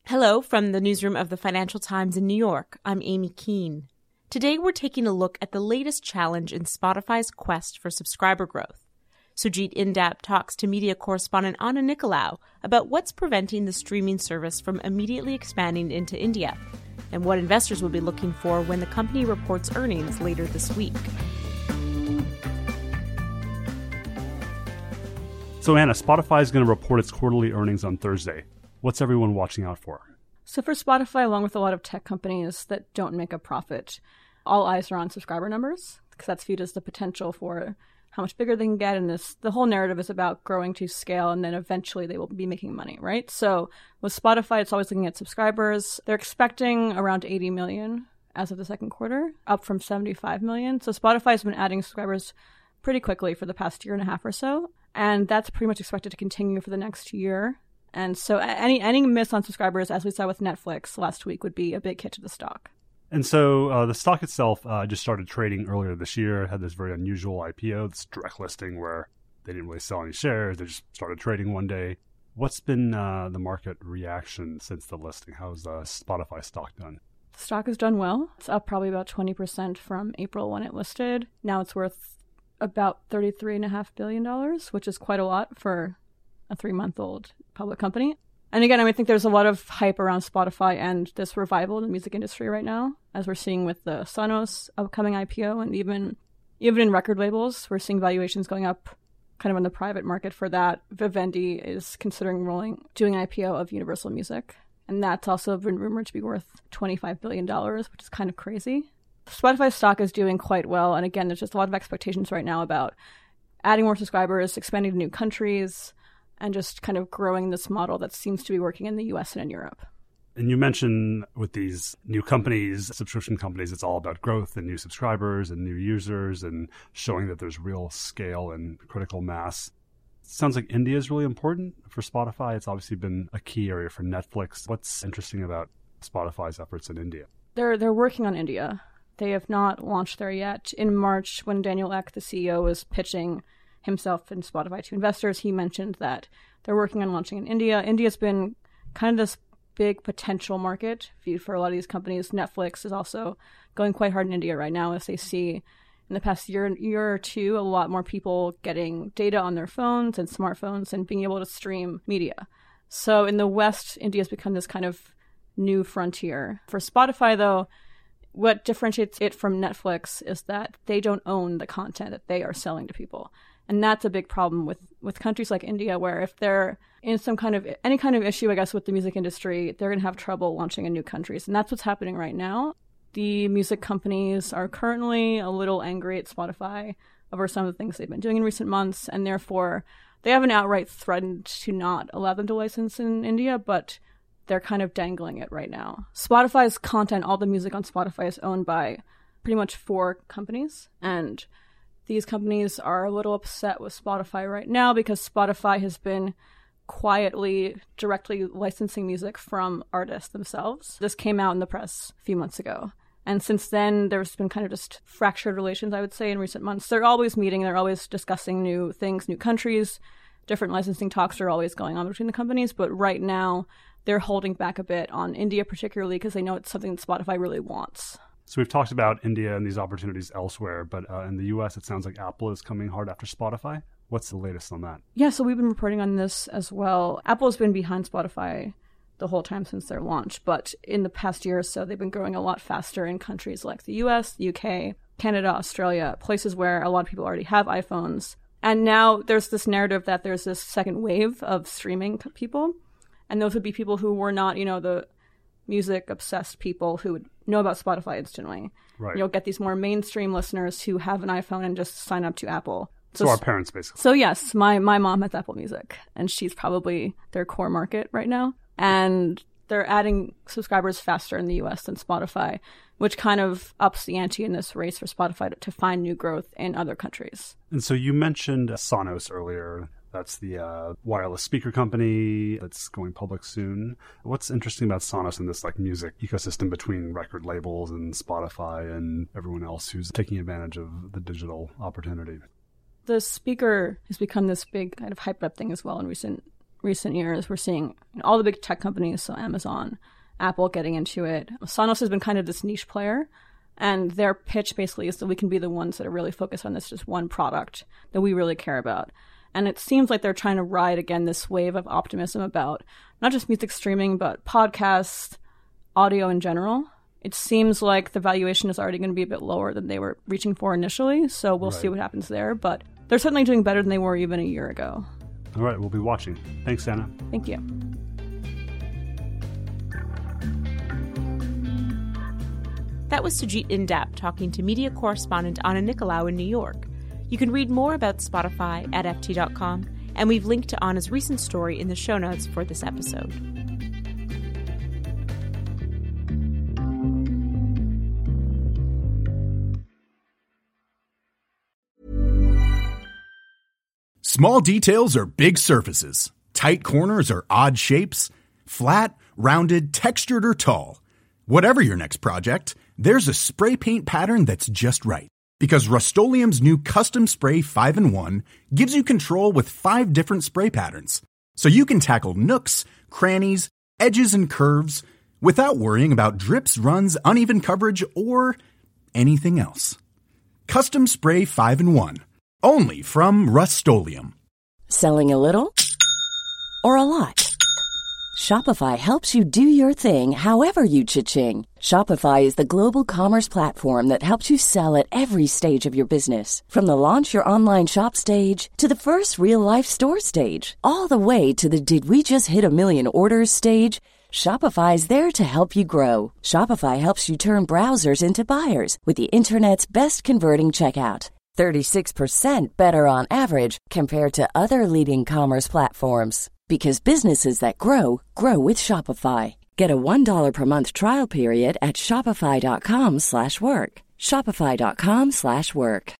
Hello from the newsroom of the Financial Times in New York. I'm Amy Keene. Today we're taking a look at the latest challenge in Spotify's quest for subscriber growth. Sujit Indap talks to media correspondent Anna Nicolaou about what's preventing the streaming service from immediately expanding into India and what investors will be looking for when the company reports earnings later this week. So Anna, Spotify is going to report its quarterly earnings on Thursday. What's everyone watching out for? So for Spotify, along with a lot of tech companies that don't make a profit, all eyes are on subscriber numbers because that's viewed as the potential for how much bigger they can get. And the whole narrative is about growing to scale, and then eventually they will be making money, right? So with Spotify, it's always looking at subscribers. They're expecting around 80 million as of the second quarter, up from 75 million. So Spotify has been adding subscribers pretty quickly for the past year and a half or so. And that's pretty much expected to continue for the next year. And so any miss on subscribers, as we saw with Netflix last week, would be a big hit to the stock. And so the stock itself just started trading earlier this year. It had this very unusual IPO, this direct listing where they didn't really sell any shares. They just started trading one day. What's been the market reaction since the listing? How's Spotify stock done? The stock has done well. It's up probably about 20% from April when it listed. Now it's worth about $33.5 billion, which is quite a lot for a 3-month-old public company. And again, I think there's a lot of hype around Spotify and this revival in the music industry right now, as we're seeing with the Sonos upcoming IPO, and even in record labels, we're seeing valuations going up kind of in the private market for that. Vivendi is considering doing an IPO of Universal Music, and that's also been rumored to be worth $25 billion, which is kind of crazy. Spotify stock is doing quite well, and again, there's just a lot of expectations right now about adding more subscribers, expanding to new countries, and just kind of growing this model that seems to be working in the US and in Europe. And you mentioned with these new companies, subscription companies, it's all about growth and new subscribers and new users and showing that there's real scale and critical mass. It sounds like India is really important for Spotify. It's obviously been a key area for Netflix. What's interesting about Spotify's efforts in India? They're working on India. They have not launched there yet. In March, when Daniel Ek, the CEO, was pitching himself and Spotify to investors, he mentioned that they're working on launching in India. India's been kind of this big potential market viewed for a lot of these companies. Netflix is also going quite hard in India right now, as they see in the past year or two a lot more people getting data on their phones and smartphones and being able to stream media. So in the West, India's become this kind of new frontier. For Spotify, though, what differentiates it from Netflix is that they don't own the content that they are selling to people. And that's a big problem with countries like India, where if they're in any kind of issue, I guess, with the music industry, they're going to have trouble launching in new countries. And that's what's happening right now. The music companies are currently a little angry at Spotify over some of the things they've been doing in recent months. And therefore, they haven't outright threatened to not allow them to license in India, but they're kind of dangling it right now. Spotify's content, all the music on Spotify, is owned by pretty much 4 companies. And these companies are a little upset with Spotify right now because Spotify has been quietly, directly licensing music from artists themselves. This came out in the press a few months ago. And since then, there's been kind of just fractured relations, I would say, in recent months. They're always meeting. They're always discussing new things, new countries. Different licensing talks are always going on between the companies. But right now, they're holding back a bit on India, particularly because they know it's something that Spotify really wants. So we've talked about India and these opportunities elsewhere, but in the US, it sounds like Apple is coming hard after Spotify. What's the latest on that? Yeah, so we've been reporting on this as well. Apple's been behind Spotify the whole time since their launch, but in the past year or so, they've been growing a lot faster in countries like the US, the UK, Canada, Australia, places where a lot of people already have iPhones. And now there's this narrative that there's this second wave of streaming people, and those would be people who were not, the music-obsessed people who would know about Spotify instantly. Right. You'll get these more mainstream listeners who have an iPhone and just sign up to Apple. So our parents, basically. So yes, my mom has Apple Music, and she's probably their core market right now. And they're adding subscribers faster in the US than Spotify, which kind of ups the ante in this race for Spotify to find new growth in other countries. And so you mentioned Sonos earlier. That's the wireless speaker company that's going public soon. What's interesting about Sonos and this music ecosystem between record labels and Spotify and everyone else who's taking advantage of the digital opportunity? The speaker has become this big kind of hyped up thing as well in recent recent years. We're seeing all the big tech companies, so Amazon, Apple getting into it. Sonos has been kind of this niche player, and their pitch basically is that we can be the ones that are really focused on this just one product that we really care about. And it seems like they're trying to ride again this wave of optimism about not just music streaming, but podcasts, audio in general. It seems like the valuation is already going to be a bit lower than they were reaching for initially, so we'll see what happens there. But they're certainly doing better than they were even a year ago. All right, we'll be watching. Thanks, Anna. Thank you. That was Sujit Indap talking to media correspondent Anna Nicolaou in New York. You can read more about Spotify at ft.com, and we've linked to Anna's recent story in the show notes for this episode. Small details are big surfaces. Tight corners are odd shapes. Flat, rounded, textured, or tall. Whatever your next project, there's a spray paint pattern that's just right. Because Rust-Oleum's new Custom Spray 5-in-1 gives you control with 5 different spray patterns. So you can tackle nooks, crannies, edges, and curves without worrying about drips, runs, uneven coverage, or anything else. Custom Spray 5-in-1. Only from Rust-Oleum. Selling a little or a lot? Shopify helps you do your thing however you cha-ching. Shopify is the global commerce platform that helps you sell at every stage of your business. From the launch your online shop stage to the first real-life store stage, all the way to the did we just hit a million orders stage. Shopify is there to help you grow. Shopify helps you turn browsers into buyers with the internet's best converting checkout. 36% better on average compared to other leading commerce platforms. Because businesses that grow, grow with Shopify. Get a $1 per month trial period at shopify.com/work. Shopify.com/work.